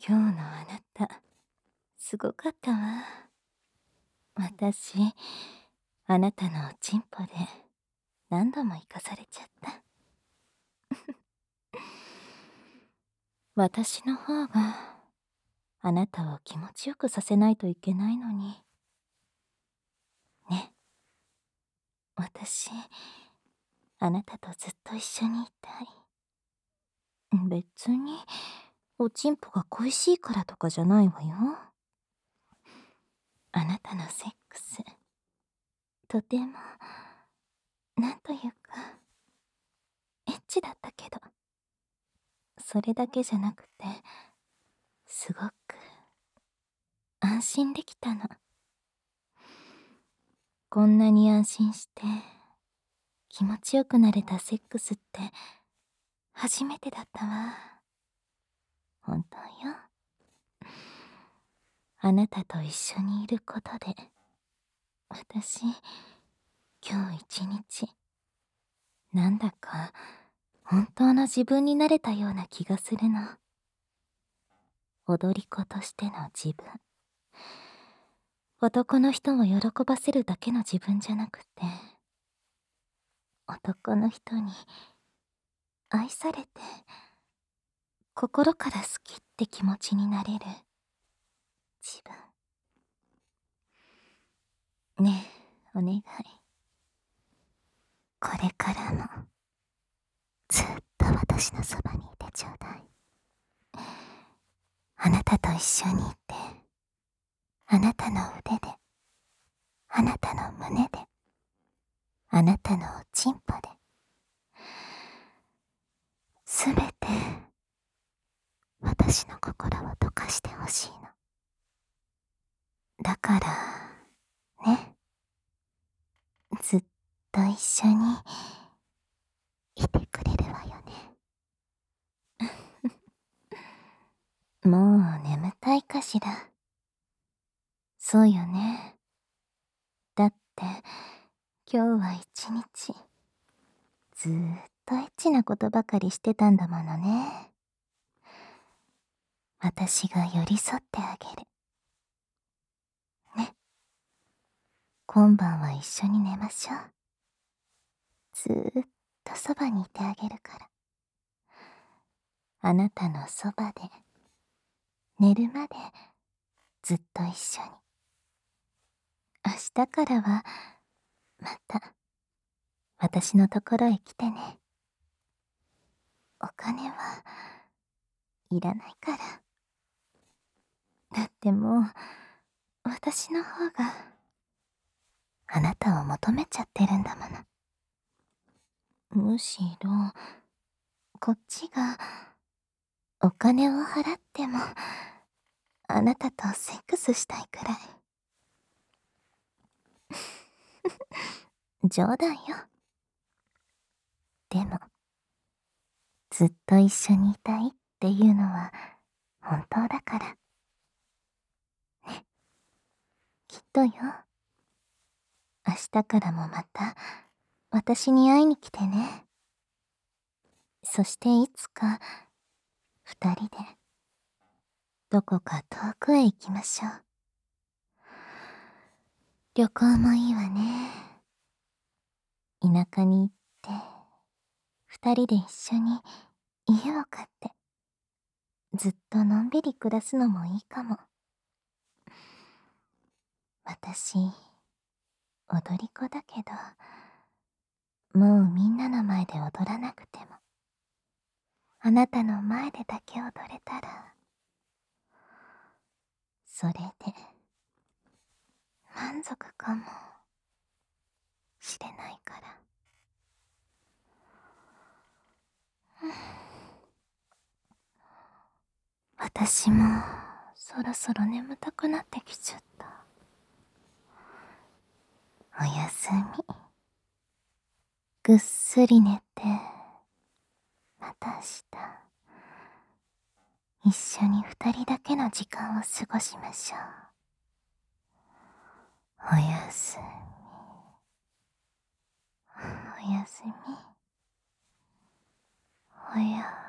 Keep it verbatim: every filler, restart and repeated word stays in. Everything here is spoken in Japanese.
今日のあなた、すごかったわ。私、あなたのおちんぽで何度も生かされちゃった。私の方があなたを気持ちよくさせないといけないのに。ね。私、あなたとずっと一緒にいたい。別に、おちんぽが恋しいからとかじゃないわよ。あなたのセックス、とても、なんというか、エッチだったけど、それだけじゃなくて、すごく、安心できたの。こんなに安心して、気持ちよくなれたセックスって、初めてだったわ。本当よ。あなたと一緒にいることで、私、今日一日、なんだか、本当の自分になれたような気がするの。踊り子としての自分。男の人を喜ばせるだけの自分じゃなくて、男の人に愛されて、心から好きって気持ちになれる自分。ねえ、お願い。これからも、ずっと私のそばにいてちょうだい。あなたと一緒にいて、あなたの腕で、あなたの胸で、あなたのおちんぽで、すべて、私の心を溶かしてほしいの。だから、ね。ずっと一緒に、いてくれるわよね。もう眠たいかしら。そうよね。だって、今日は一日、ずーっとエッチなことばかりしてたんだものね。私が寄り添ってあげる。ね。今晩は一緒に寝ましょう。ずーっとそばにいてあげるから。あなたのそばで、寝るまで、ずっと一緒に。明日からは、また、私のところへ来てね。お金はいらないから。だってもう、私の方が、あなたを求めちゃってるんだもの。むしろ、こっちが、お金を払っても、あなたとセックスしたいくらい。冗談よ。でも、ずっと一緒にいたいっていうのは、本当だから。ね。きっとよ。明日からもまた、私に会いに来てね。そしていつか、二人で、どこか遠くへ行きましょう。旅行もいいわね。田舎に行って、二人で一緒に家を買って、ずっとのんびり暮らすのもいいかも。私、踊り子だけど、もうみんなの前で踊らなくても、あなたの前でだけ踊れたら、それで、満足かもしれないから。私もそろそろ眠たくなってきちゃった。おやすみ。ぐっすり寝て、また明日、一緒に二人だけの時間を過ごしましょう。おやすみ。おやすみ。おや